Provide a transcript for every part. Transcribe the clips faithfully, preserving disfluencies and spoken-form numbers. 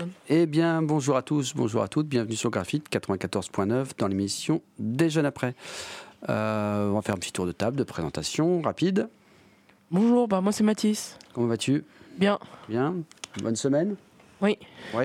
personne. Eh bien, bonjour à tous, bonjour à toutes, bienvenue sur Graphite quatre-vingt-quatorze point neuf dans l'émission Déjeune après. Euh, on va faire un petit tour de table, de présentation rapide. Bonjour, bah moi c'est Mathis. Comment vas-tu ? Bien. Bien. Bonne semaine ? Oui. Ouais.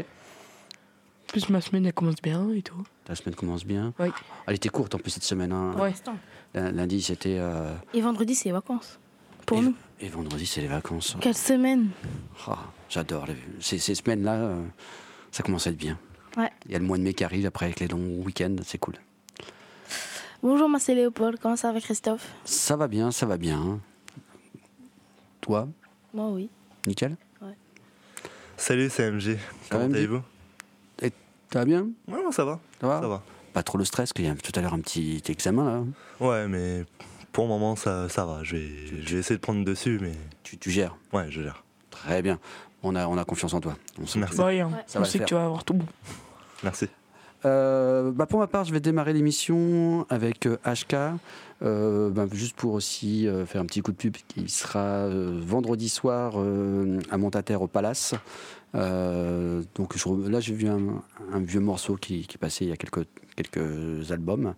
En plus ma semaine elle commence bien et tout. Ta semaine commence bien ? Oui. Elle était courte en plus cette semaine. Hein. Ouais. Lundi c'était... Euh... Et vendredi c'est les vacances. Pour et, nous. Et vendredi c'est les vacances. Quelle semaine ? Oh, j'adore les... ces, ces semaines-là, euh, ça commence à être bien. Ouais. Il y a le mois de mai qui arrive après avec les longs week-ends, c'est cool. Bonjour, moi c'est Léopold, comment ça va Christophe ? Ça va bien, ça va bien. Toi ? Moi oui. Nickel ? Ouais. Salut, c'est M G. Comment allez-vous ? Et ça va bien ? Ouais, ça va. Ça va ? Ça va. Pas trop le stress, qu'il y a tout à l'heure un petit examen là. Ouais, mais pour le moment ça, ça va. Je vais, je vais essayer de prendre dessus, mais... Tu, tu gères ? Ouais, je gère. Très bien. On a, on a confiance en toi. On sait Merci. Bah, rien. Ouais. Ça On va sait le que faire. tu vas avoir tout bon. Merci. Euh, bah pour ma part, je vais démarrer l'émission avec euh, H K, euh, bah juste pour aussi euh, faire un petit coup de pub qui sera euh, vendredi soir euh, à Montataire au Palace. Euh, donc je, là, j'ai vu un, un vieux morceau qui, qui passait il y a quelques, quelques albums.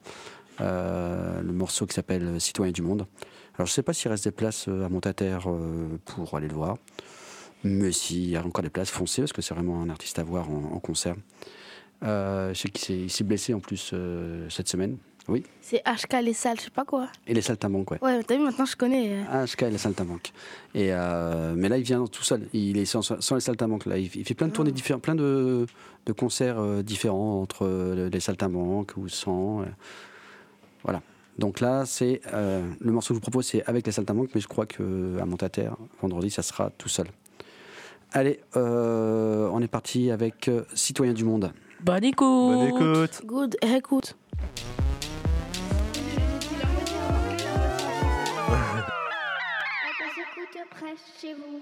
Euh, le morceau qui s'appelle Citoyen du Monde. Alors je ne sais pas s'il reste des places euh, à Montataire euh, pour aller le voir, mais s'il y a encore des places, foncez parce que c'est vraiment un artiste à voir en, en concert. Euh, je sais qu'il s'est, il s'est blessé en plus euh, cette semaine. Oui. C'est H K les salles, je sais pas quoi. Et les saltimbanques, ouais. Ouais, t'as vu, maintenant je connais. H K et les saltimbanques. Et euh, mais là, il vient tout seul. Il est sans, sans les saltimbanques. Là, il, il fait plein de tournées différentes, plein de, de concerts euh, différents entre euh, les saltimbanques ou sans. Euh, voilà. Donc là, c'est euh, le morceau que je vous propose, c'est avec les saltimbanques, mais je crois que à Montataire, vendredi, ça sera tout seul. Allez, euh, on est parti avec euh, Citoyen du Monde. Bonne écoute. Bonne écoute. Good, écoute. On s'écoute près chez vous.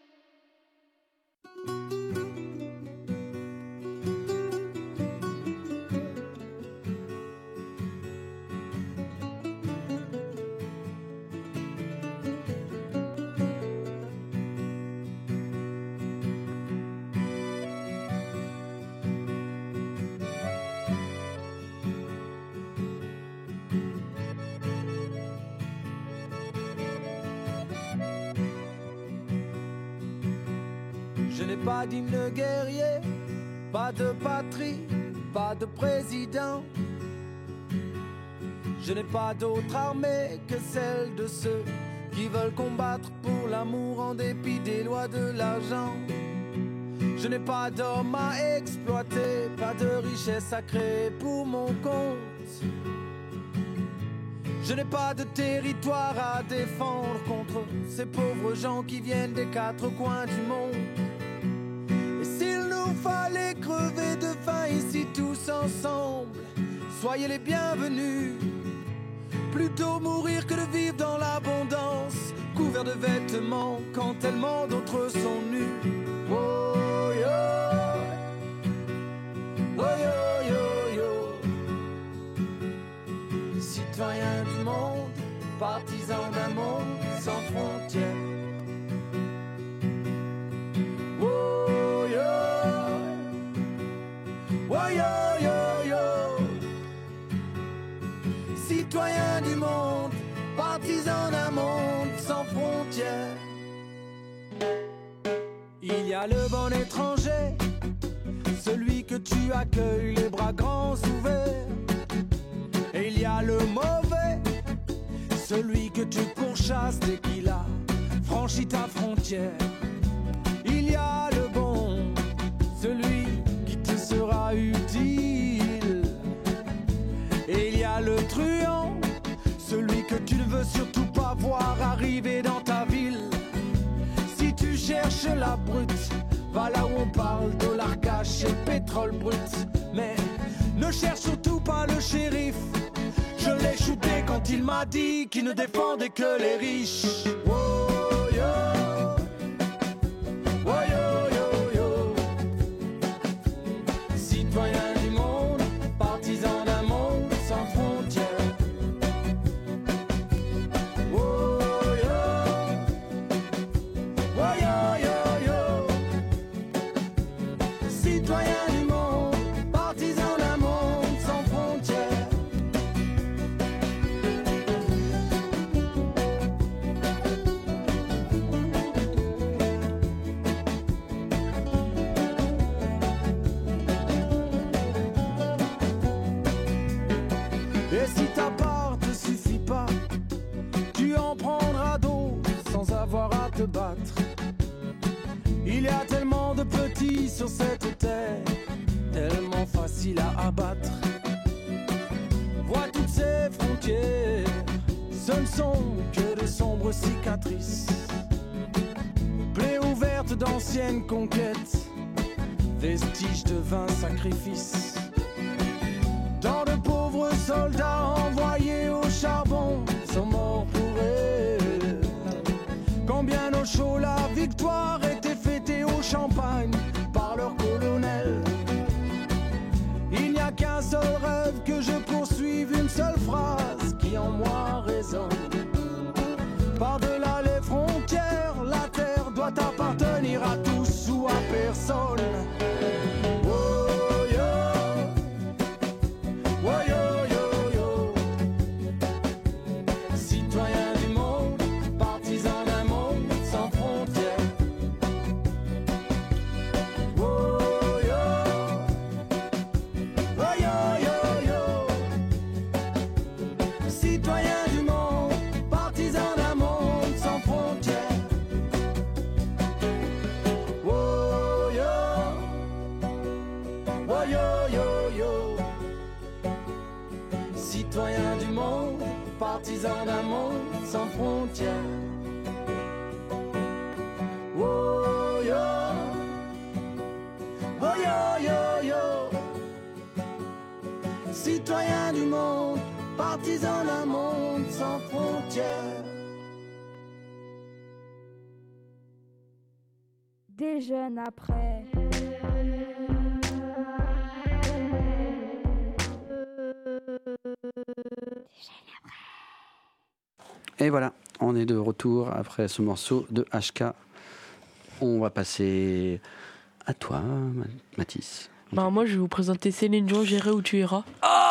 Je n'ai pas d'hymne guerrier, pas de patrie, pas de président. Je n'ai pas d'autre armée que celle de ceux qui veulent combattre pour l'amour en dépit des lois de l'argent. Je n'ai pas d'homme à exploiter, pas de richesse à créer pour mon compte. Je n'ai pas de territoire à défendre contre ces pauvres gens qui viennent des quatre coins du monde. Et s'il nous fallait crever de faim ici tous ensemble, soyez les bienvenus. Plutôt mourir que de vivre dans l'abondance, couverts de vêtements quand tellement d'autres sont nus. Oh yo, oh yo yo yo. Citoyens du monde, partisans d'un monde sans frontières. Oh yo, oh yo yo yo. Citoyens du monde, partisans d'un monde sans frontières. Il y a le bon étranger, celui que tu accueilles les bras grands ouverts. Et il y a le mauvais, celui que tu pourchasses dès qu'il a franchi ta frontière. Il y a le bon, celui qui te sera utile. Et il y a le truand, celui que tu ne veux surtout pas voir arriver dans ta ville. Si tu cherches la brute, va là où on parle dollar cash et pétrole brut. Mais ne cherche surtout pas le shérif, je l'ai shooté quand il m'a dit qu'il ne défendait que les riches. Oh yo, oh yo yo yo. Citoyens du monde, partisans d'un monde sans frontières. Oh yo, oh yo yo yo. sur cette terre, tellement facile à abattre. Vois toutes ces frontières, ce ne sont que de sombres cicatrices. Plaies ouvertes d'anciennes conquêtes, vestiges de vains sacrifices. Tant de pauvres soldats envoyés au charbon sont morts pour elle. Combien au chaud la victoire était fêtée au champagne par leur colonel. Il n'y a qu'un seul rêve que je poursuive, une seule phrase qui en moi résonne. Par-delà les frontières, la terre doit appartenir à tous ou à personne. Oh yo, oh yo yo yo, citoyen du monde, partisan d'un monde sans frontières. Oh yo, oh yo yo yo, citoyen du monde, partisan d'un monde sans frontières. Oh yo, oh yo yo yo, citoyen du monde, partisan d'un monde sans frontières. Oh yo, oh yo yo yo, citoyen du monde, partisan d'un monde sans frontières. Des jeunes après. Et voilà, on est de retour après ce morceau de H K. On va passer à toi, Ma- Mathis. Bah, moi, je vais vous présenter Céline Dion, J'irai où tu iras.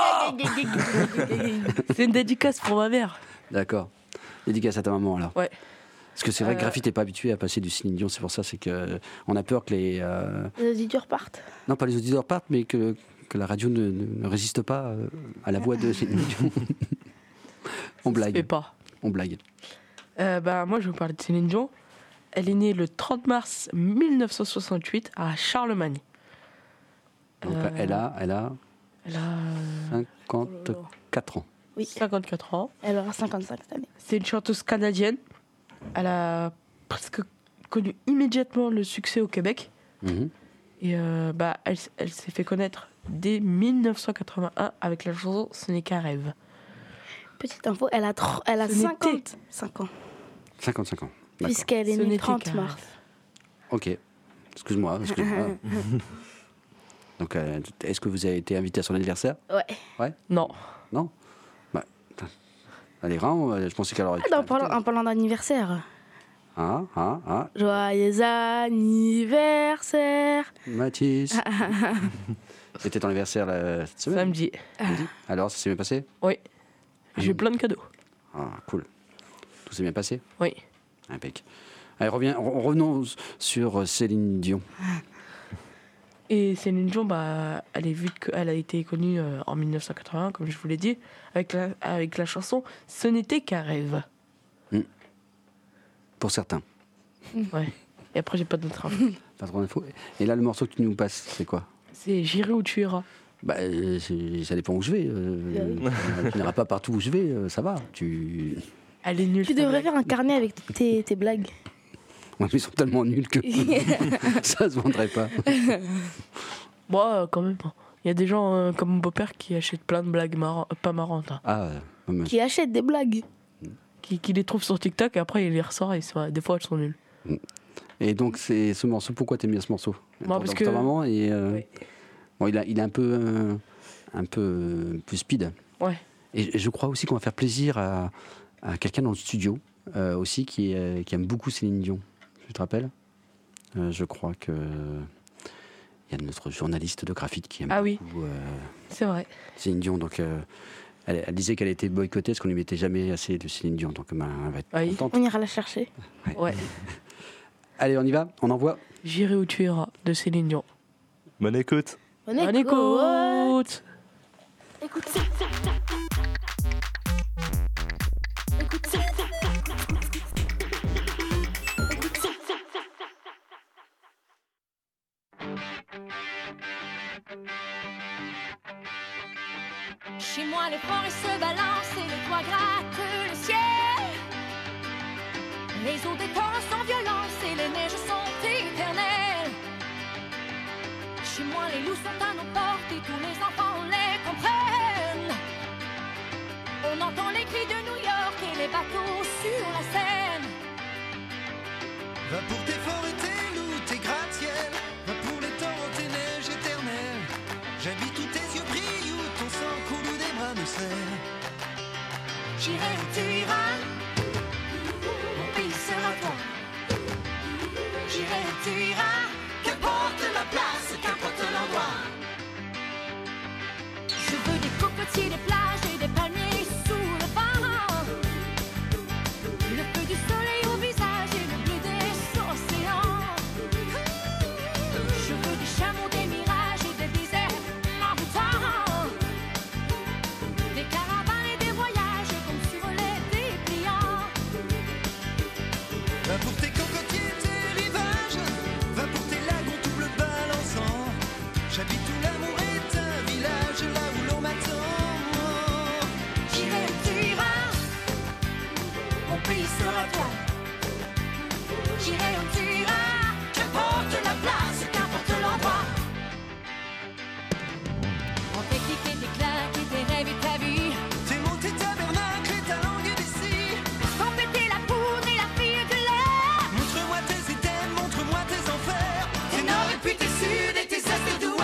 C'est une dédicace pour ma mère. D'accord. Dédicace à ta maman alors. Ouais. Parce que c'est vrai que Euh. Graphite n'est pas habitué à passer du Céline Dion, c'est pour ça, c'est que on a peur que les euh, Les auditeurs partent. non pas les auditeurs partent, mais que, que la radio ne, ne- ne résiste pas euh, à la voix de Céline Dion. On Ça se fait blague, pas. on blague. Euh, bah, moi, je vais vous parler de Céline Dion. Elle est née le trente mars mille neuf cent soixante-huit à Charlemagne. Donc Euh. elle a, elle a Elle a cinquante-quatre ans. Oui, cinquante-quatre ans. elle aura cinquante-cinq cette année. C'est une chanteuse canadienne. Elle a presque connu immédiatement le succès au Québec. Mhm. Et euh, bah, elle, s- elle s'est fait connaître dès mille neuf cent quatre-vingt-un avec la chanson Ce n'est qu'un rêve. Petite info, elle a, tro- elle a Ce n'était- cinquante-cinq ans, cinquante-cinq ans. D'accord. puisqu'elle est Ce née le n'était trente qu'un mars. rêve. Ok. Excuse-moi. excuse-moi. Donc, euh, est-ce que vous avez été invité à son anniversaire? Ouais. Non. Non. Bah, putain. Elle est grande. euh, Je pensais qu'elle aurait. Ah, en parlant, en parlant d'anniversaire, Ah, ah, ah. joyeux anniversaire. Mathis. C'était ton anniversaire là, cette semaine. Samedi. Samedi. Alors, ça s'est bien passé? Oui. J'ai eu plein de cadeaux. Ah, cool. Tout s'est bien passé? Oui. Impec. Allez, reviens, re- revenons sur Céline Dion. Et Céline Dion, bah, elle est vue qu'elle a été connue euh, en mille neuf cent quatre-vingt-un, comme je vous l'ai dit, avec la, avec la chanson Ce n'était qu'un rêve. Pour certains. Ouais. Et après, j'ai pas d'autres infos. Pas trop d'infos. Et là, le morceau que tu nous passes, c'est quoi? C'est J'irai où tu iras. Bah, euh, c'est- ça dépend où je vais. Euh, tu n'iras pas partout où je vais, euh, ça va. Tu... Elle est nulle. Tu ta devrais blague. faire un carnet avec toutes tes, tes blagues. Ouais, mais ils sont tellement nuls que ça se vendrait pas. Bon, euh, quand même. Il y a des gens euh, comme mon beau-père qui achètent plein de blagues marran- euh, pas marrantes. hein. Ah, euh, mais- Qui achète des blagues. Qui, qui les trouvent sur TikTok et après, il les ressort et ça- des fois, elles sont nulles. Et donc, c'est ce morceau, pourquoi t'aimes bien ce morceau? Moi, Pour- parce pour que- ta maman, et, euh, Oui. bon, il, a, il est un peu, euh, un peu euh, plus speed. Ouais. Et je crois aussi qu'on va faire plaisir à, à quelqu'un dans le studio euh, aussi qui, euh, qui aime beaucoup Céline Dion. Tu te rappelles? Euh, Je crois que il y a notre journaliste de graphite qui aime Ah oui. beaucoup euh, C'est vrai. Céline Dion. Donc, euh, elle, elle disait qu'elle était boycottée parce qu'on lui mettait jamais assez de Céline Dion. Donc, ben, elle va être Oui. contente. On ira la chercher. Ouais. Allez, on y va. On envoie. J'irai où tu iras de Céline Dion. Bonne écoute. Bonne Bonne écoute. écoute. Écoute ça. Écoute ça. Écoute ça. Chez moi, les forêts se balancent et les toits grattent le ciel. Les eaux des torrents sont violentes et les neiges sont éternelles. Chez moi, les loups sont à nos portes et tous les enfants les comprennent. On entend les cris de New York et les bateaux sur la Seine. Va pour tes forêts, tes loups, tes gratte-ciel. Va pour les torrents, tes neiges éternelles. J'habite où tes yeux brillent, où ton sang coule, où des bras me serrent. J'irai où tu iras, mon pays sera toi. J'irai où tu iras, qu'importe la place, qu'importe l'endroit. Je veux des cocotiers, des plages et des palmiers sous le vent. Le feu du soleil au visage et le bleu des océans. Je veux des chameaux, des mirages et des déserts envoûtants. Des caravanes et des voyages comme sur les dépliants. Va pour tes cocotiers, tes rivages. Va pour tes lagons double balançant. J'habite où l'amour est un village, là où l'on m'attend. J'irai où tu iras, mon pays sera toi. J'irai où tu iras, qu'importe la place, qu'importe l'endroit. On fait cliquer tes claques et tes rêves et ta vie. Tes mots, tes tabernacles et ta langue d'ici. Sans péter la poudre et la fille de l'air. Montre-moi tes éthèmes, montre-moi tes enfers. Tes nord et puis tes sud et tes est et d'ouest.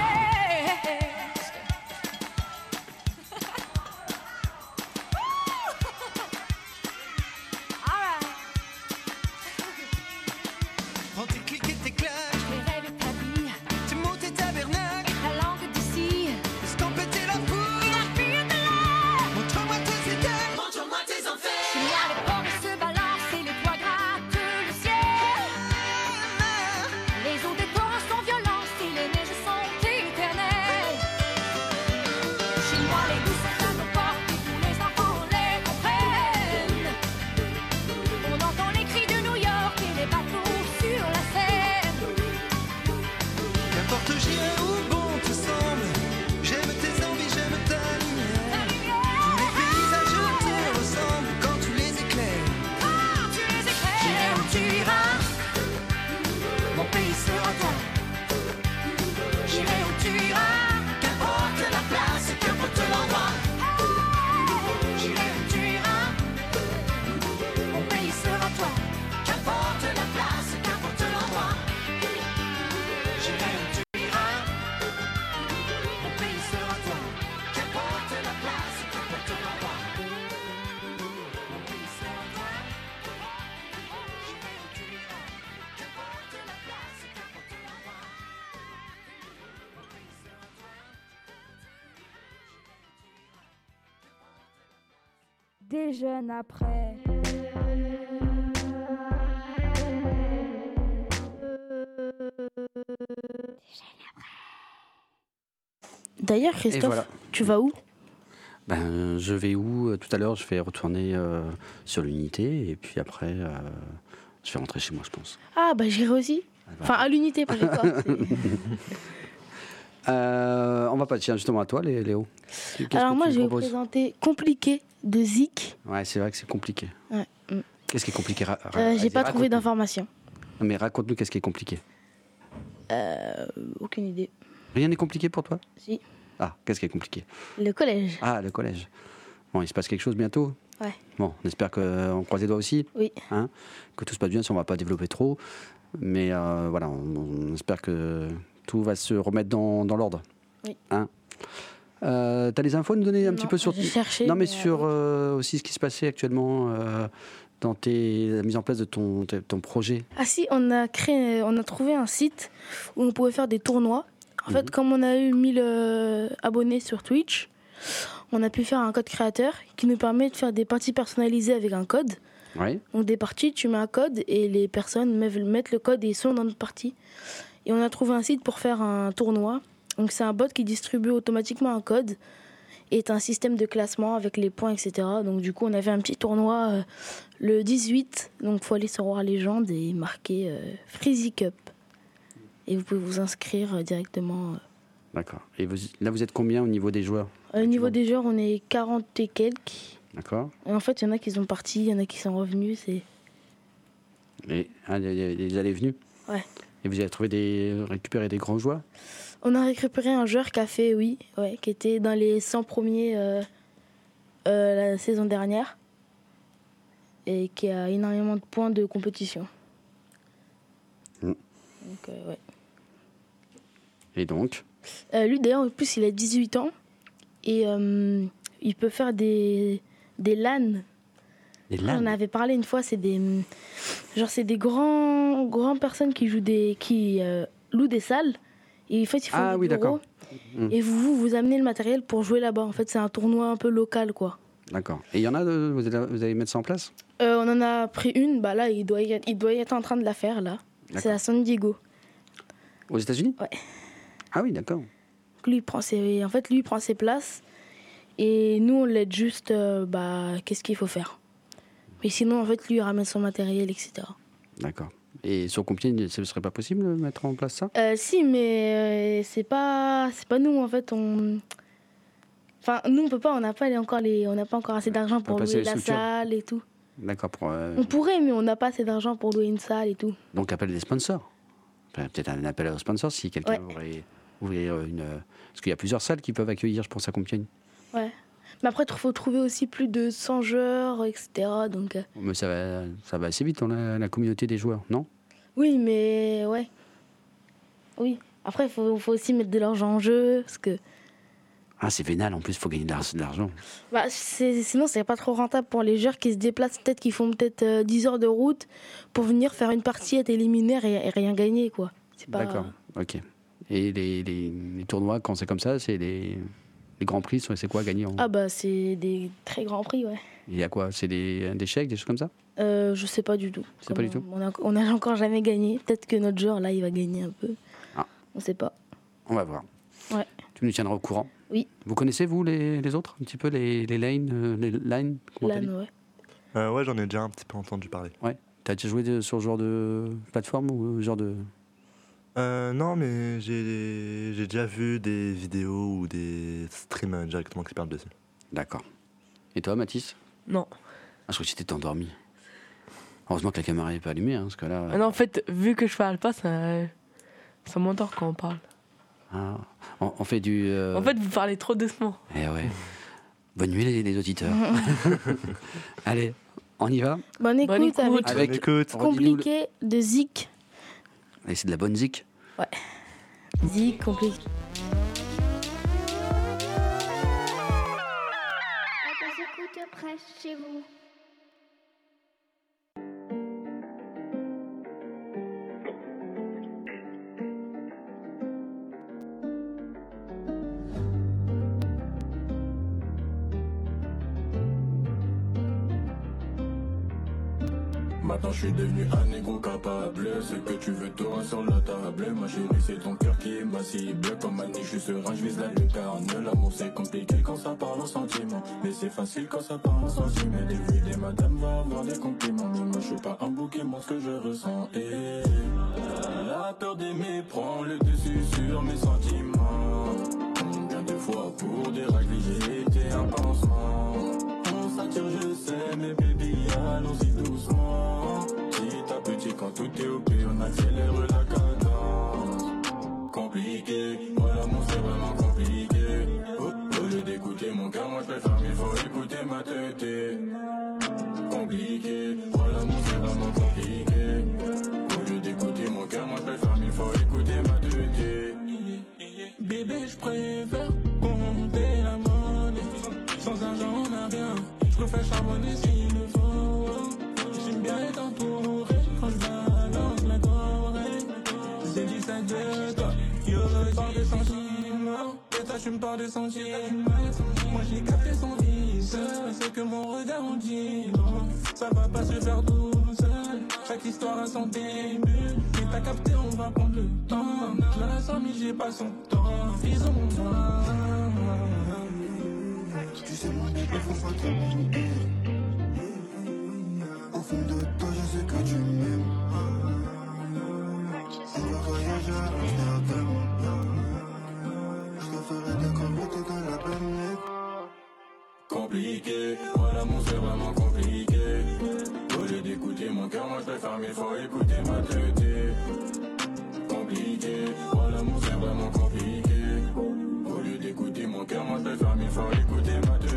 Prends tes clics et tes claques. Tes rêves et ta vie, Tes mots, tes tabernacles. ta langue d'ici. Sans péter la Et foudre. la fille de l'air. Montre-moi tes éthèmes. Montre-moi tes enfers. Chez moi, les forêts se balancent et les toits grattent le ciel. Les eaux des torrents sont violentes et les neiges sont éternelles. Chez moi, les loups sont à nos portes et tous les enfants les comprennent. On entend les cris de New York et les bateaux sur la Seine. Qu'importe j'irai où bon te semble. J'aime tes envies, j'aime ta lumière. Tous les paysages te ressemblent quand tu les éclaires. Tu les éclaires. J'irai où tu iras, mon pays sera toi. J'irai où tu iras, qu'importe la place, qu'importe l'endroit. J'irai où tu iras, mon pays sera toi. Qu'importe la place, qu'importe l'endroit. J'irai où tu iras, mon pays sera toi. Qu'importe la place, qu'importe l'endroit. Mon pays sera toi. J'irai où tu iras, qu'importe la place, qu'importe l'endroit. Mon pays sera toi. Des jeunes après. D'ailleurs, Et Christophe, voilà. tu vas où? Ben, je vais où? Tout à l'heure, je vais retourner euh, sur l'unité et puis après, euh, je vais rentrer chez moi, je pense. Ah, bah j'irai aussi. Enfin, à l'unité, pas chez toi. C'est- Euh, on va pas tiens justement à toi, Lé- Léo. Qu'est-ce Alors que moi, tu je vais vous proposes présenter Compliqué de Zik. Ouais, c'est vrai que c'est compliqué. Ouais. Mm. Qu'est-ce qui est compliqué? Ra- ra- Euh, J'ai vas-y, pas trouvé raconte-nous. d'informations. Non, mais raconte-nous qu'est-ce qui est compliqué. Euh, aucune idée. Rien n'est compliqué pour toi? Si. Ah, qu'est-ce qui est compliqué? Le collège. Ah, le collège. Bon, il se passe quelque chose bientôt? Ouais. Bon, on espère qu'on croise les doigts aussi. Oui. Hein, que tout se passe bien, si on va pas développer trop. Mais euh, voilà, on, on espère que tout va se remettre dans, dans l'ordre. Oui. Hein euh, T'as des infos à nous donner un Non, petit peu sur... j'ai cherché, Non, mais mais, sur euh, euh, aussi ce qui se passait actuellement euh, dans tes, la mise en place de ton, de ton projet. Ah si, on a créé, on a trouvé un site où on pouvait faire des tournois. En fait, comme on a eu mille euh, abonnés sur Twitch, on a pu faire un code créateur qui nous permet de faire des parties personnalisées avec un code. Ouais. Donc des parties, tu mets un code et les personnes mettent mettent le code et ils sont dans notre partie. Et on a trouvé un site pour faire un tournoi. Donc c'est un bot qui distribue automatiquement un code et est un système de classement avec les points, et cetera. Donc du coup, on avait un petit tournoi euh, le dix-huit. Donc il faut aller sur War Legend et marquer euh, Freezy Cup. Et vous pouvez vous inscrire euh, directement euh, D'accord. Et vous, là, vous êtes combien au niveau des joueurs? Au niveau des joueurs, on est quarante et quelques. D'accord. Et en fait, il y en a qui sont partis, il y en a qui sont revenus. C'est... Et ah, les, les- les allées venues. Ouais. Et vous avez trouvé des récupéré des grands joueurs? On a récupéré un joueur qui a fait, oui, ouais, qui était dans les cent premiers euh, euh, la saison dernière. Et qui a énormément de points de compétition. Mm. Donc, euh, ouais. Et donc? Euh, lui, d'ailleurs, en plus, il a dix-huit ans. Et euh, il peut faire des, des LAN. Les On LAN. en avait parlé une fois, c'est des, genre, c'est des grands, grands personnes qui, jouent des, qui euh, louent des salles. Et en fait, ils font Ah des oui, bureaux. d'accord. Mm. Et vous, vous, vous amenez le matériel pour jouer là-bas. En fait, c'est un tournoi un peu local, quoi. D'accord. Et il y en a, de, vous, allez, vous allez mettre ça en place? Euh, on en a pris une. Bah là, il doit y être, il doit y être en train de la faire, là. C'est D'accord. à San Diego. Aux États-Unis? Ouais. Ah oui, d'accord. Donc, lui, il prend ses, en fait, lui, il prend ses places. Et nous, on l'aide juste, euh, bah, qu'est-ce qu'il faut faire. Mais sinon, en fait, lui, il ramène son matériel, et cetera. D'accord. Et sur Compiègne, ce ne serait pas possible de mettre en place ça? Euh, si, mais euh, c'est pas, c'est pas nous, en fait. On... Enfin, nous, on peut pas, on n'a pas les- encore, les, on n'a pas encore assez d'argent pour pas passer louer les la structures. salle et tout. D'accord. Pour, euh, On pourrait, mais on n'a pas assez d'argent pour louer une salle et tout. Donc appel des sponsors. Enfin, peut-être un appel aux sponsors si quelqu'un Ouais. voudrait ouvrir une. euh, Parce qu'il y a plusieurs salles qui peuvent accueillir, je pense, à Compiègne. Ouais. Mais après, il faut trouver aussi plus de cent joueurs, et cetera. Donc, euh, Mais ça va, ça va assez vite, on a la communauté des joueurs, non? oui, mais ouais. Oui. Après, il faut, faut aussi mettre de l'argent en jeu. Parce que Ah, c'est vénal, en plus, il faut gagner de l'ar- de l'argent. bah, c'est, sinon, c'est pas trop rentable pour les joueurs qui se déplacent. Peut-être qu'ils font peut-être euh, dix heures de route pour venir faire une partie, être éliminaire et, et rien gagner, quoi. C'est pas... D'accord, ok. Et les, les- les tournois, quand c'est comme ça, c'est les, les grands prix, c'est quoi à gagner en... Ah bah, c'est des très grands prix, ouais. Il y a quoi? C'est des, des chèques, des choses comme ça? Euh, je sais pas du tout. C'est pas du Comme tout On a, on a encore jamais gagné. Peut-être que notre joueur, là, il va gagner un peu. Ah. On sait pas. On va voir. Ouais. Tu nous tiendras au courant. Oui. Vous connaissez, vous, les, les autres, un petit peu, les, les lanes, euh, les lines comment t'as Là, dit ouais. Euh, ouais, j'en ai déjà un petit peu entendu parler. T'as déjà joué de- sur ce genre de plateforme ou genre de... Euh, non, mais j'ai j'ai déjà vu des vidéos ou des streams euh, directement qui parlent dessus. D'accord. Et toi, Mathis? Non. Ah, je crois que tu t'étais endormi. Heureusement que la caméra n'est pas allumée, hein, parce que là... Ah non, en fait, vu que je parle pas, ça, ça m'endort quand on parle. Ah, on, on fait du... euh, En fait, vous parlez trop doucement. Eh ouais. Bonne nuit, les, les auditeurs. Allez, on y va? Bonne écoute, Bonne écoute. avec Avec- Bonne écoute. Redis-nous le- Compliqué de Zik. Allez, c'est de la bonne zik. Zik, compliqué. On s'écoute près chez vous. Maintenant je suis devenu un négro capable. Ce que tu veux t'auras sur la table. Ma chérie c'est ton cœur qui est ma cible. Comme Annie je suis serein, je vise la lucarne. L'amour c'est compliqué quand ça parle en sentiments. Mais c'est facile quand ça parle en sentiments. Des vues des madames va avoir des compliments. Mais moi je suis pas un bouquet, moi ce que je ressens. Et la peur d'aimer prend le dessus sur mes sentiments. Combien de fois pour dérégler j'ai été un pansement. On s'attire je sais mais baby allons-y doucement. Petit à petit quand tout est ok on accélère la cadence. Compliqué, moi l'amour c'est vraiment compliqué. Au, au lieu d'écouter mon cœur moi je préfère mille fois écouter ma tête. Compliqué, moi l'amour c'est vraiment compliqué. Au lieu d'écouter mon cœur moi je préfère mille fois écouter ma tête. Bébé je préfère compter la monnaie. Sans argent on n'a rien. Je préfère charbonner s'il le faut. J'aime bien être entouré. Quand je balance la corée. C'est dix-sept de toi. Yo, je parle des sentiments. Et toi tu me parles des sentiments. Moi j'ai capté son vice. C'est que mon regard en dit non. Ça va pas se faire tout seul. Chaque histoire a son début. Et t'as capté on va prendre le temps. Je la sens mais j'ai pas son temps. Disons moi. Tu sais moi il faut pas trop. Au fond de toi je sais que tu m'aimes. On va voyager à Amsterdam. compliqué. Moi l'amour c'est vraiment compliqué. Au lieu d'écouter mon cœur, moi je préfère mille fois écouter ma tête. Compliqué, moi l'amour c'est vraiment compliqué. Au lieu d'écouter mon cœur, moi je préfère mille fois écouter ma tête.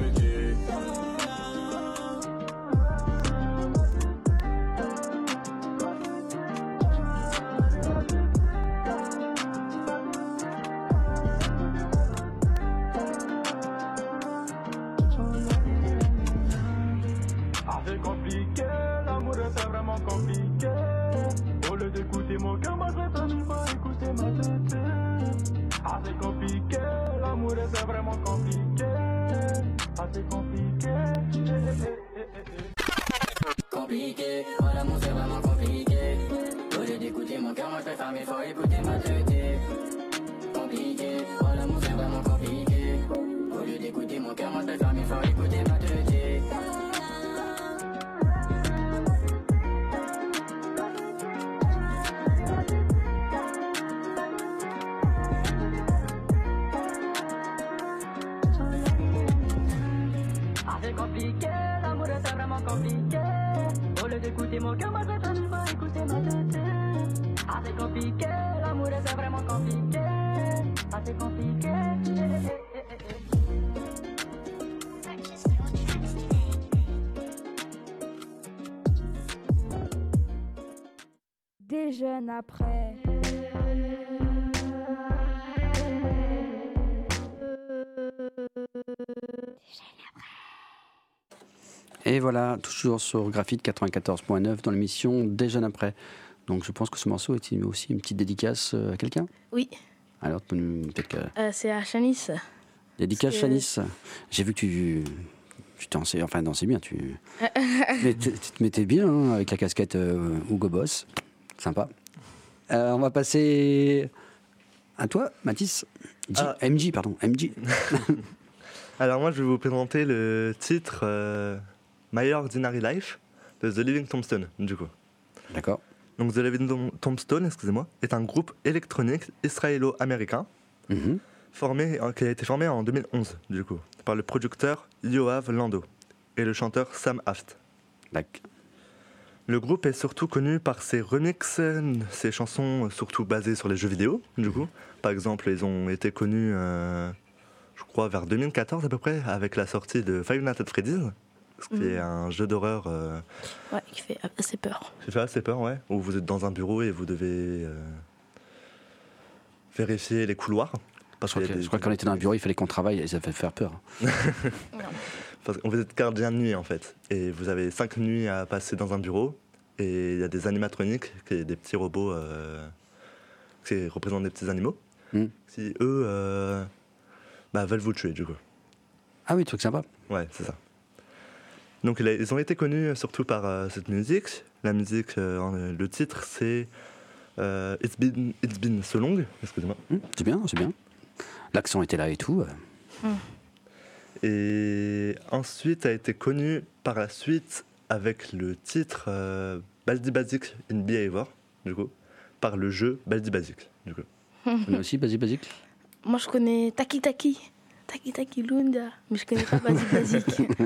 C'est compliqué, l'amour c'est vraiment compliqué. Au lieu d'écouter mon cœur, moi je préfère mille fois écouter ma tête. Ah c'est compliqué, l'amour c'est vraiment compliqué. Ah c'est compliqué. Compliqué, oh l'amour c'est vraiment compliqué. Au lieu d'écouter mon cœur, moi je préfère mille fois écouter ma tête. Compliqué, oh l'amour c'est vraiment compliqué. Au lieu d'écouter mon cœur, moi je préfère mille fois écouter ma tête. C'est compliqué, l'amour c'est vraiment compliqué. Au lieu d'écouter mon cœur, moi je préfère mille fois écouter ma tête. Ah c'est compliqué, l'amour c'est vraiment compliqué. Ah c'est compliqué. Déjeune après. Et voilà, toujours sur Graphite quatre-vingt-quatorze point neuf dans l'émission Déjeune après. Donc je pense que ce morceau est aussi une petite dédicace à quelqu'un. Oui. Alors peut-être que... Euh, c'est à Chanis. Dédicace que... Chanis. J'ai vu que tu... Tu dansais, enfin dansais bien, tu... Mais tu te mettais bien hein, avec la casquette euh, Hugo Boss. Sympa. Euh, on va passer à toi, Mathis. G... Ah. M J, pardon, M J. Alors moi je vais vous présenter le titre euh, My Ordinary Life de The Living Tombstone, du coup. D'accord. Donc The Living Tombstone, excusez-moi, est un groupe électronique israélo-américain mm-hmm. formé, qui a été formé en deux mille onze, du coup, par le producteur Yoav Lando et le chanteur Sam Haft. D'accord. Le groupe est surtout connu par ses remixes, ses chansons surtout basées sur les jeux vidéo, du coup. Par exemple, ils ont été connus, euh, je crois, vers deux mille quatorze à peu près, avec la sortie de Five Nights at Freddy's, ce qui mmh. est un jeu d'horreur... Euh, ouais, qui fait assez peur. Qui fait assez peur, ouais. Où vous êtes dans un bureau et vous devez euh, vérifier les couloirs. Parce je crois, que, des, je crois qu'on était dans un bureau, il fallait qu'on travaille et ça fait faire peur. Parce qu'on vous êtes gardien de nuit en fait. Et vous avez cinq nuits à passer dans un bureau. Et il y a des animatroniques, qui des petits robots euh, qui représentent des petits animaux. Mm. Qui eux euh, bah, veulent vous tuer du coup. Ah oui, truc sympa. Ouais, c'est ça. Donc ils ont été connus surtout par euh, cette musique. La musique, euh, le titre c'est euh, It's Been, It's Been So Long. Excusez-moi. Mm, c'est bien, c'est bien. L'accent était là et tout. Mm. Et ensuite a été connu par la suite avec le titre euh, Baldi Basic in Behavior, du coup, par le jeu Baldi Basic, du coup. Tu connais aussi Baldi Basic? Moi je connais Taki Taki, Taki Taki Lunda, mais je connais pas Baldi Basic.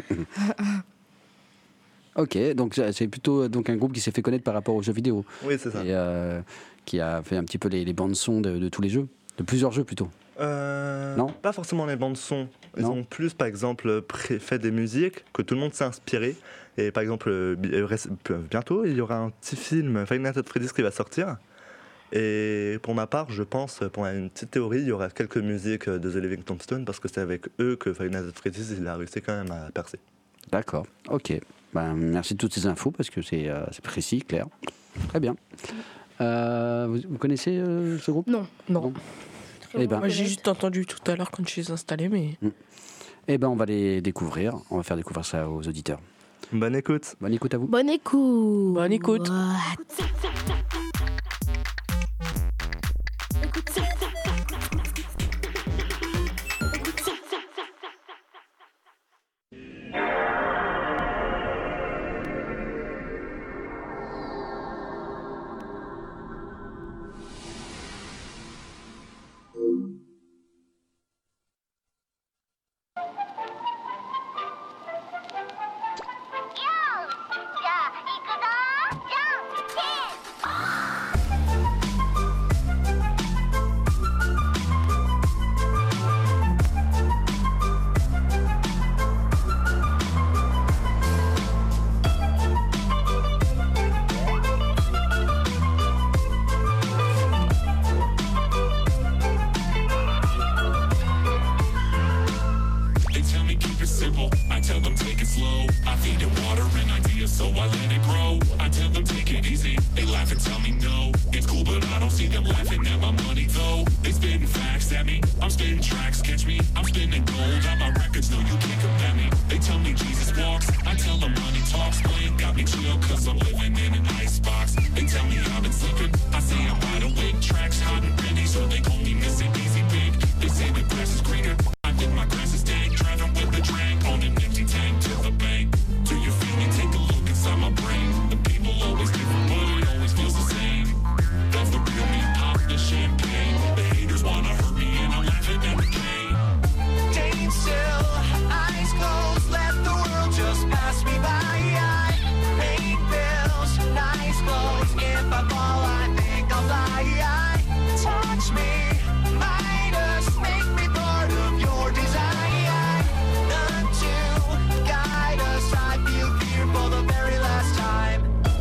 Ok, donc c'est plutôt donc un groupe qui s'est fait connaître par rapport aux jeux vidéo. Oui, c'est ça. Et euh, qui a fait un petit peu les, les bandes son de, de tous les jeux, de plusieurs jeux plutôt. Euh, non, pas forcément les bandes son. Ils non. ont plus, par exemple, pré- fait des musiques que tout le monde s'est inspiré. Et par exemple, euh, bientôt, il y aura un petit film Five Nights at Freddy's qui va sortir. Et pour ma part, je pense, pour une petite théorie, il y aura quelques musiques de The Living Tombstone parce que c'est avec eux que Five Nights at Freddy's il a réussi quand même à percer. D'accord, ok. Ben, merci de toutes ces infos parce que c'est, euh, c'est précis, clair. Très bien. Euh, vous, vous connaissez euh, ce groupe? Non, non. non. Eh ben, Moi, j'ai juste entendu tout à l'heure quand je suis installé, mais... Mm. Eh ben, on va les découvrir. On va faire découvrir ça aux auditeurs. Bonne écoute. Bonne écoute à vous. Bonne écoute. Bonne écoute. What? laugh and tell me no. It's cool, but I don't see them laughing at my money though. They spitting facts at me, I'm spitting tracks, catch me. I'm spinning gold on my records, no you can't compare me. They tell me Jesus walks, I tell them money talks. Playing got me chill cause I'm living in an icebox. They tell me I've been sleeping, I say I'm wide awake. Tracks hot and ready, so they call me Mister Easy Big. They say the grass is greener, I think my grass is dead. Driving with the drag on an empty tank to the bank. Do you feel me? Take a look inside my brain. The people always different, but it always feels the same. That's the real me, pop the champagne. The haters wanna hurt me and I'm laughing at the pain. Staying still, eyes closed, let the world just pass me by. I paid bills, nice clothes. If I fall, I think I'll fly. I touch me, Midas, make me part of your desire. None to guide us. I feel fear for the very last time.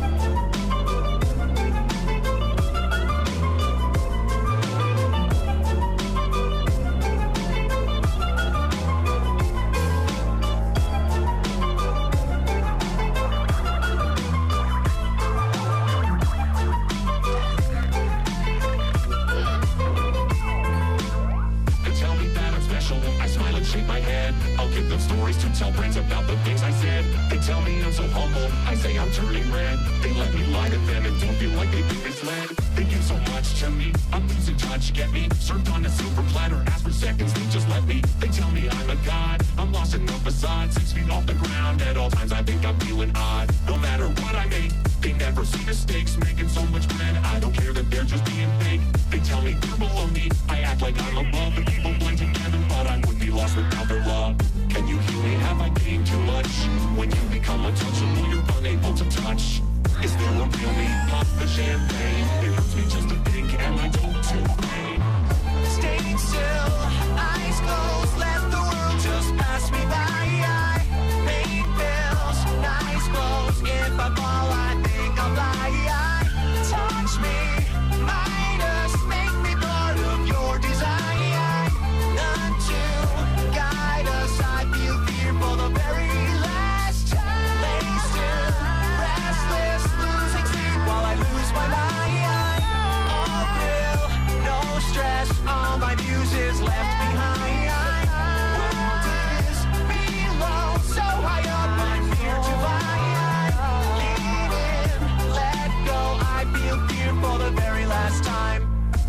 They tell me that I'm special, I smile and shake my head. I'll give them stories to tell friends about the things I said. They tell me I'm so humble, I say I'm turning red. They let me lie to them and don't feel like they've been misled. They give so much to me, I'm losing touch, get me? Served on a silver platter, ask for seconds, they just let me. They tell me I'm a god, I'm lost in the facade. Six feet off the ground, at all times I think I'm feeling odd. No matter what I make, they never see mistakes. Making so much bread, I don't care that they're just being fake. They tell me they're below me, I act like I'm above. The people blend together, but I would be lost without their love. Can you heal me? Have I gained too much? When you become untouchable, you're unable to touch. Is there a real me? Pop the champagne. It hurts me just to think, am I going to pain? Staying still, eyes closed, let the world just pass me by. I paid bills, nice clothes. If I fall, I think I'll fly. I touch me, Midas, make me part of your desire. None to guide us. I feel fear for the very last time. Lay still, restless, losing sleep while I lose my mind. All real, no stress, all my muses left behind. World is below, so high up, I'm fear to fly. Lean in, let go, I feel fear for the very last time.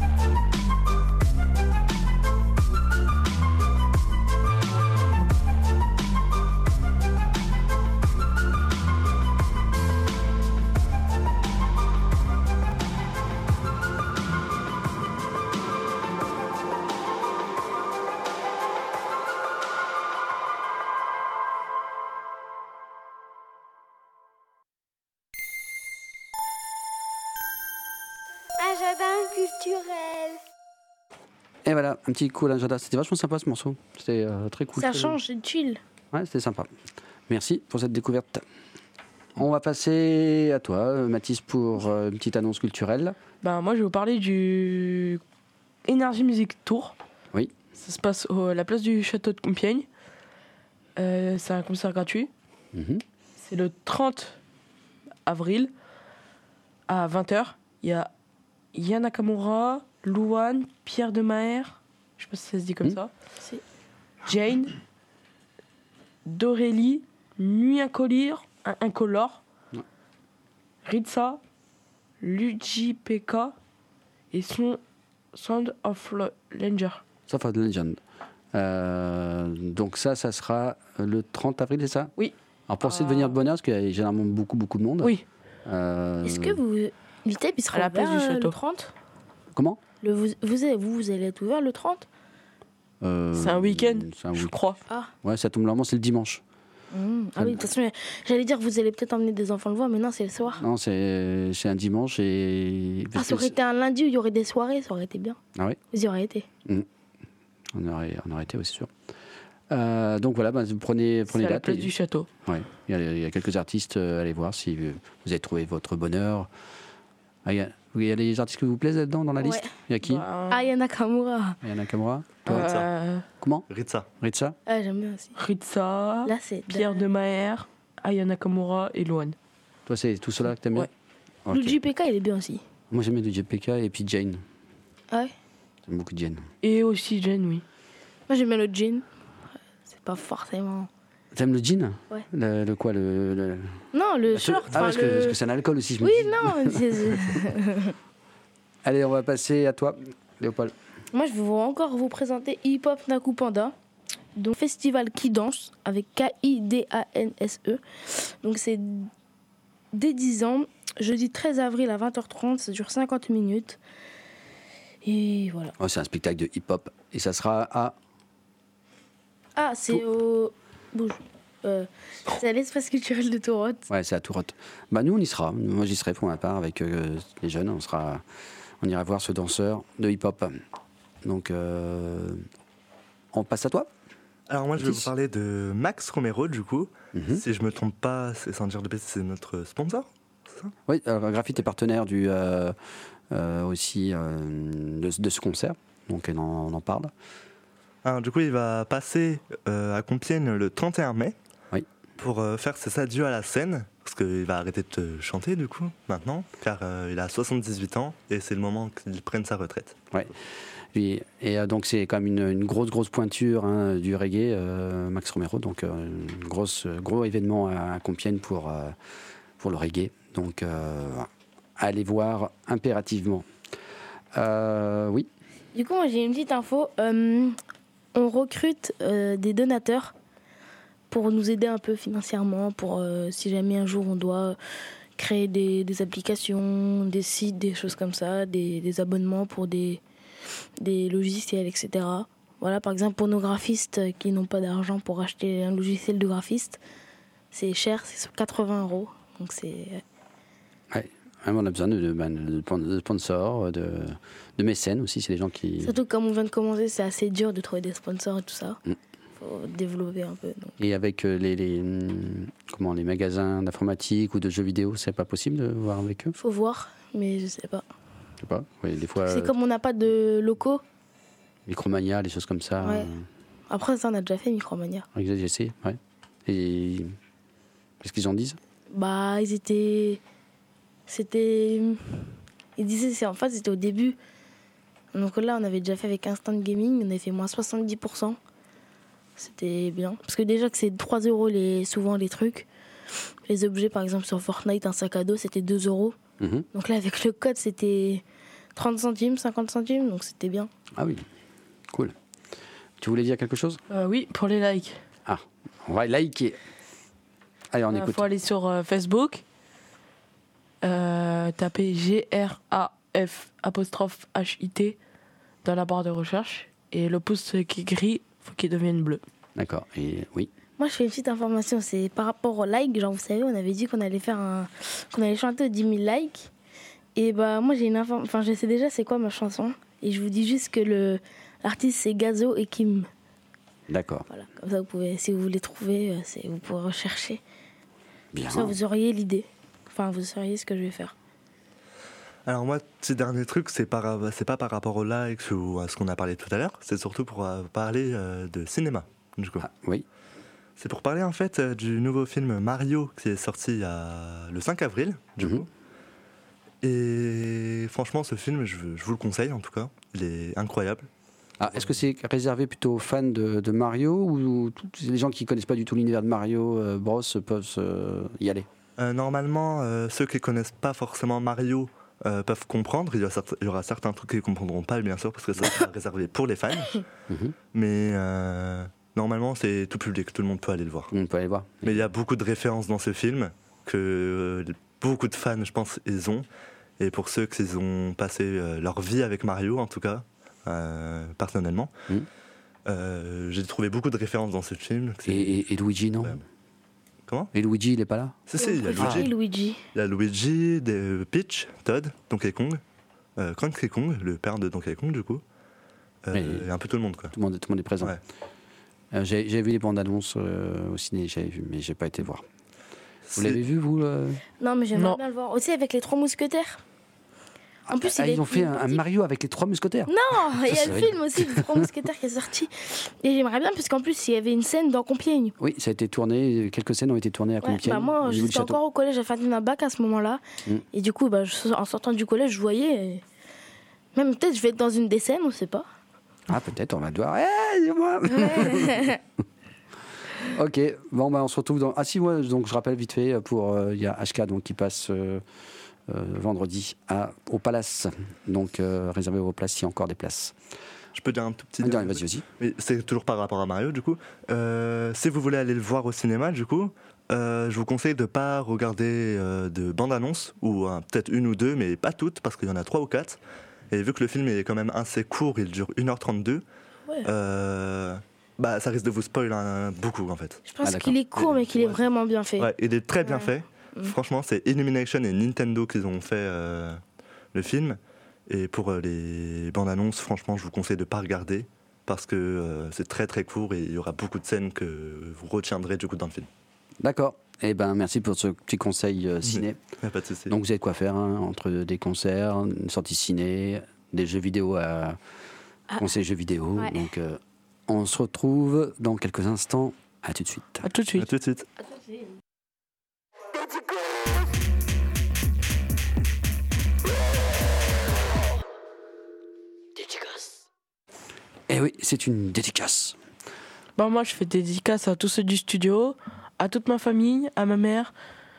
Agenda culturel. Et voilà, un petit coup à l'agenda. C'était vachement sympa ce morceau. C'était euh, très cool. Ça Très- change, c'est chill. Ouais, c'était sympa. Merci pour cette découverte. On va passer à toi, euh, Mathis, pour euh, une petite annonce culturelle. Ben, moi, je vais vous parler du Energy Music Tour. Oui. Ça se passe au- à la place du château de Compiègne. Euh, c'est un concert gratuit. Mhm. C'est le trente avril à vingt heures. Il y a Yann Nakamura, Louane, Pierre de Maher, je sais pas si ça se dit comme Mhm. ça, C'est- Jane, Dorélie, Nuit Incolore, Incolore, Ouais. Ritza, Luigi P K et son Sound of Langer. Sauf of Legend. Euh, donc ça, ça sera le trente avril, c'est ça? Oui. Alors pour essayer de Ah. venir de bonne heure, parce qu'il y a généralement beaucoup, beaucoup de monde. Oui. Euh, Est-ce que vous. L'I T E P, il sera À la place ouvert du euh, château. le trente Comment? le, vous, vous, avez- vous, vous allez être ouvert le trente Euh, C'est un week-end, c'est un je week- crois. Ah. Ouais, ça tombe normalement, c'est le dimanche. Mmh. Ah oui, de toute façon, j'allais dire, vous allez peut-être emmener des enfants le voir, mais non, c'est le soir. Non, c'est c'est un dimanche et... Ah, ça aurait été un lundi où il y aurait des soirées, ça aurait été bien. Ah ouais? Vous y auriez été. On aurait, on aurait été, oui, c'est sûr. Euh, donc voilà, bah, vous prenez, C'est prenez à la date. place et- du château. Ouais. Il, y a, il y a quelques artistes, euh, allez voir si vous avez trouvé votre bonheur. Ah, il, y a, il y a les artistes qui vous plaisent là-dedans, dans la Ouais. liste? Il y a qui? Bah, Aya Nakamura. Ayana Nakamura? euh, Comment? Ritza. Ritza? Ah, j'aime bien aussi. Ritza, Là, c'est. Pierre de Maher, Aya Nakamura et Luan. Toi, c'est tout cela que t'aimes bien? Ouais. Ok. Le J P K, il est bien aussi. Moi j'aimais le J P K et puis Jane. Ah ouais. J'aime beaucoup Jane. Et aussi Jen, oui. Moi, j'aime bien le jean. C'est pas forcément. T'aimes le jean? Ouais. Le, le quoi le, le... Non, le Ah, short. Ah, parce, enfin, que, le... parce que c'est un alcool aussi. Je me Oui, dis. non. c'est- c'est- Allez, on va passer à toi, Léopold. Moi, je vais vous- encore vous présenter Hip Hop Naku Panda. Donc, festival qui danse avec K I D A N S E. Donc, c'est dès dix ans, jeudi treize avril à vingt heures trente. Ça dure cinquante minutes. Et voilà. Oh, c'est un spectacle de hip-hop et ça sera à. Ah, c'est au. Bouge. Euh, c'est à l'espace culturel de Tourotte. Ouais, c'est à Tourotte. Bah nous on y sera. Moi j'y serai pour ma part avec euh, les jeunes. On sera, on ira voir ce danseur de hip-hop. Donc euh, on passe à toi. Alors moi je vais Mathis. vous parler de Max Romero du coup. Mhm. Si je me trompe pas, c'est sans dire de bêtises, c'est notre sponsor. Oui, alors, Graphite est partenaire du euh, euh, aussi euh, de, de ce concert. Donc on en, on en parle. Alors, du coup il va passer euh, à Compiègne le trente et un mai. Oui. Pour euh, faire ses adieux à la scène. Parce qu'il va arrêter de te chanter du coup maintenant. Car euh, il a soixante-dix-huit ans et c'est le moment qu'il prenne sa retraite. Ouais. Et, et euh, donc c'est quand même une, une grosse grosse pointure hein, du reggae, euh, Max Romero. Donc euh, un grosse gros événement à, à Compiègne pour euh, pour le reggae. Donc euh, allez voir impérativement. Euh, oui. Du coup, moi, j'ai une petite info. Euh, on recrute euh, des donateurs pour nous aider un peu financièrement, pour euh, si jamais un jour on doit créer des, des applications, des sites, des choses comme ça, des, des abonnements pour des, des logiciels, et cetera. Voilà, par exemple, pour nos graphistes qui n'ont pas d'argent pour acheter un logiciel de graphiste, c'est cher, c'est sur quatre-vingts euros. Donc c'est... Ouais. On a besoin de, de, de, de sponsors, de, de mécènes aussi. C'est des gens qui. Surtout comme on vient de commencer, c'est assez dur de trouver des sponsors et tout ça. Mm. Faut développer un peu. Donc. Et avec les, les, comment, les magasins d'informatique ou de jeux vidéo, c'est pas possible de voir avec eux? Faut voir, mais je sais pas. Je sais pas. Oui, des fois. C'est euh, comme on n'a pas de locaux. Micromania, des choses comme ça. Ouais. euh, Après ça, on a déjà fait Micromania. J'ai essayé, ouais. Et qu'est-ce qu'ils en disent? Bah, ils étaient. C'était. Ils disaient, c'est en fait, c'était au début. Donc là, on avait déjà fait avec Instant Gaming, on avait fait moins soixante-dix pour cent. C'était bien. Parce que déjà que c'est trois euros les, souvent les trucs. Les objets, par exemple, sur Fortnite, un sac à dos, c'était deux euros. Mhm. Donc là, avec le code, c'était trente centimes, cinquante centimes, donc c'était bien. Ah oui, cool. Tu voulais dire quelque chose? Euh, oui, pour les likes. Ah, on va liker. Allez, on Il écoute. faut aller sur euh, Facebook, euh, taper G R A F apostrophe H I T dans la barre de recherche et le pouce qui est gris, faut qu'il devienne bleu. D'accord, et oui. Moi, je fais une petite information, c'est par rapport au like. Genre, vous savez, on avait dit qu'on allait faire un, qu'on allait chanter aux dix mille likes. Et bah, moi, j'ai une information, enfin, je sais déjà c'est quoi ma chanson. Et je vous dis juste que le l'artiste c'est Gazo et Kim. D'accord. Voilà, comme ça, vous pouvez, si vous voulez trouver, euh, c'est, vous pourrez rechercher. Bien. Comme ça, vous auriez l'idée. Enfin, vous sauriez ce que je vais faire. Alors moi, petit dernier truc, c'est par, c'est pas par rapport aux likes ou à ce qu'on a parlé tout à l'heure, c'est surtout pour euh, parler euh, de cinéma, du coup. Ah, oui. C'est pour parler en fait euh, du nouveau film Mario qui est sorti il y a le cinq avril, du Mhm. coup. Et franchement, ce film, je, je vous le conseille en tout cas, il est incroyable. Ah, est-ce que c'est réservé plutôt aux fans de, de Mario ou tous les gens qui connaissent pas du tout l'univers de Mario euh, Bros peuvent euh, y aller? Euh, normalement, euh, ceux qui connaissent pas forcément Mario euh, peuvent comprendre. Il y, a certes- il y aura certains trucs qu'ils comprendront pas, bien sûr, parce que ça sera réservé pour les fans. Mhm. Mais euh, normalement, c'est tout public, tout le monde peut aller le voir. On peut aller voir. Mais il y a beaucoup de références dans ce film que euh, beaucoup de fans, je pense, ils ont. Et pour ceux qui ont passé euh, leur vie avec Mario, en tout cas, euh, personnellement, Mhm. euh, j'ai trouvé beaucoup de références dans ce film. Et, et- et Luigi, non? Ouais. Comment? Et Luigi, il est pas là? Si, si, il y a Et Luigi. Luigi. Il y a Luigi, des- Peach, Todd, Donkey Kong, euh, Cranky Kong, le père de Donkey Kong, du coup. Euh, Mais- et un peu tout le monde, quoi. Tout le monde, tout le monde est présent. Ouais. Euh, j'ai, j'ai vu les bandes annonces euh, au ciné, j'avais vu, mais j'ai pas été voir. Vous C'est- l'avez vu, vous euh Non, mais j'aimerais Non. bien le voir. Aussi avec les trois mousquetaires. En plus, Ah, il est- ils ont fait il est un, un parti. Mario avec les trois mousquetaires. Non, il y Ça, a c'est le vrai. film aussi, les trois mousquetaires qui est sorti. Et j'aimerais bien, parce qu'en plus, il y avait une scène dans Compiègne. Oui, ça a été tourné, quelques scènes ont été tournées à Ouais, Compiègne. bah moi, au niveau du j'étais château. encore au collège, j'ai fait un bac à ce moment-là. Mm. Et du coup, bah, je- en sortant du collège, je voyais. et Même peut-être je vais être dans une des scènes, on sait pas. Ah, peut-être, on va devoir. Eh, c'est moi Ouais. Ok, bon, bah, on se retrouve dans. Ah, si, ouais, donc je rappelle vite fait, pour euh, il y a H K donc, qui passe euh, euh, vendredi à, au Palace. Donc, euh, réservez vos places s'il y a encore des places. Je peux dire un tout petit Ah, dernier vas-y, truc. vas-y. Oui, c'est toujours par rapport à Mario, du coup. Euh, si vous voulez aller le voir au cinéma, du coup, euh, je vous conseille de ne pas regarder euh, de bande-annonce, ou euh, peut-être une ou deux, mais pas toutes, parce qu'il y en a trois ou quatre. Et vu que le film est quand même assez court, il dure une heure trente-deux, Ouais. euh, bah, ça risque de vous spoiler hein, beaucoup, en fait. Je pense Ah, d'accord. qu'il est court, mais qu'il est vraiment bien fait. Ouais, il est très bien Ouais. fait. Mm. Franchement, c'est Illumination et Nintendo qui ont fait euh, le film. Et pour euh, les bandes annonces, franchement, je vous conseille de ne pas regarder parce que euh, c'est très très court et il y aura beaucoup de scènes que vous retiendrez du coup dans le film. D'accord. Eh ben, merci pour ce petit conseil euh, ciné. Y a pas de souci. Donc, vous avez de quoi faire hein, entre des concerts, une sortie ciné, des jeux vidéo à Ah. conseil jeux vidéo. Ouais. Donc, euh, on se retrouve dans quelques instants. À tout de suite. À tout de À suite. tout de suite. Eh oui, c'est une dédicace. Bah, moi, je fais des dédicaces à tous ceux du studio, à toute ma famille, à ma mère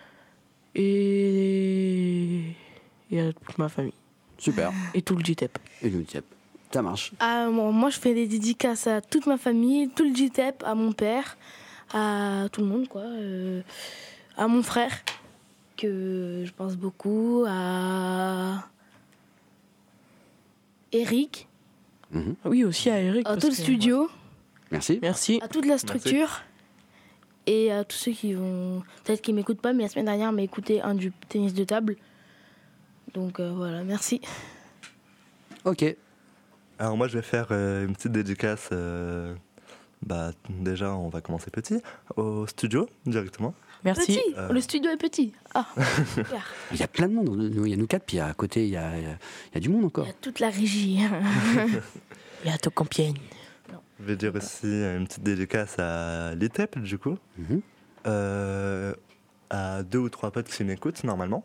et, et à toute ma famille. Super. Et tout le J T E P. Et le T E P. Ça marche. Ah, bon, moi, je fais des dédicaces à toute ma famille, tout le J T E P, à mon père, à tout le monde, quoi. euh, à mon frère, que je pense beaucoup, à Eric, Mhm. Oui, aussi à Eric. à parce tout le que- studio, Merci. Merci. à toute la structure, et à tous ceux qui vont. Peut-être qu'ils m'écoutent pas, mais la semaine dernière, m'a écouté un du tennis de table. Donc euh, voilà, merci. Ok. Alors moi je vais faire euh, une petite dédicace. euh, bah, déjà on va commencer petit au studio directement. Merci. Petit, Euh. le studio est petit. Ah, super. Il y a plein de monde. Nous, il y a nous quatre, puis à côté, il y a, il y a- il y a du monde encore. Il y a toute la régie. Et à tout Compiègne. Je vais dire aussi une petite dédicace à l'I T E P du coup. Mhm. Euh, à deux ou trois potes qui m'écoutent normalement.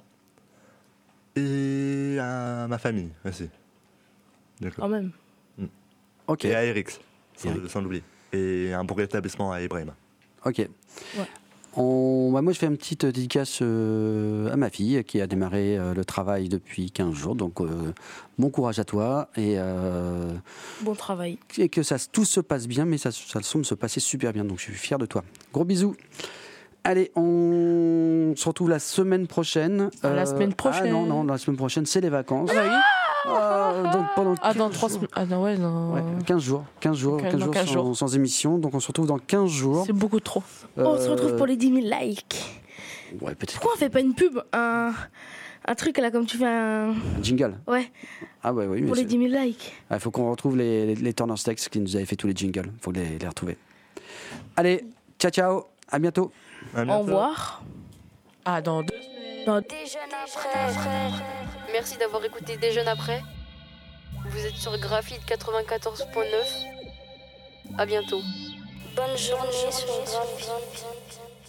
Et à ma famille aussi. D'accord. Quand même. Ok. Et à Eric, sans, Eric. sans l'oublier. Et un bon rétablissement à Ibrahim. Ok. On- bah, moi, je fais une petite dédicace euh, à ma fille qui a démarré euh, le travail depuis quinze jours. Donc, euh, bon courage à toi et, euh, Bon travail. et que ça, tout se passe bien, mais ça, ça semble se passer super bien. Donc, je suis fier de toi. Gros bisous. Allez, on se retrouve la semaine prochaine. Ah, la semaine prochaine. Ah non, non, la semaine prochaine, c'est les vacances. Ah bah oui. Ah, donc, pendant Ah, dans quinze trois jours. semaines. Ah non, ouais, non. Ouais, quinze jours. quinze jours, Ok, quinze dans jours, quinze sans, jours. sans émission. Donc, on se retrouve dans quinze jours. C'est beaucoup trop. On se retrouve Euh, pour les dix mille likes. Ouais, peut-être. Pourquoi on fait pas une pub, un, un truc là comme tu fais un. Un jingle. Ouais, Ah ouais, oui. mais pour les c'est- dix mille likes. Il faut qu'on retrouve les, les, les Turner Steaks qui nous avaient fait tous les jingles. Il faut les, les retrouver. Allez, ciao, ciao. À bientôt. À Au bientôt. revoir. Ah, dans deux. Dans- Déjeune après. Merci d'avoir écouté Déjeune après. Vous êtes sur Graphite quatre-vingt-quatorze point neuf. À bientôt. Bonne journée sur Graphite.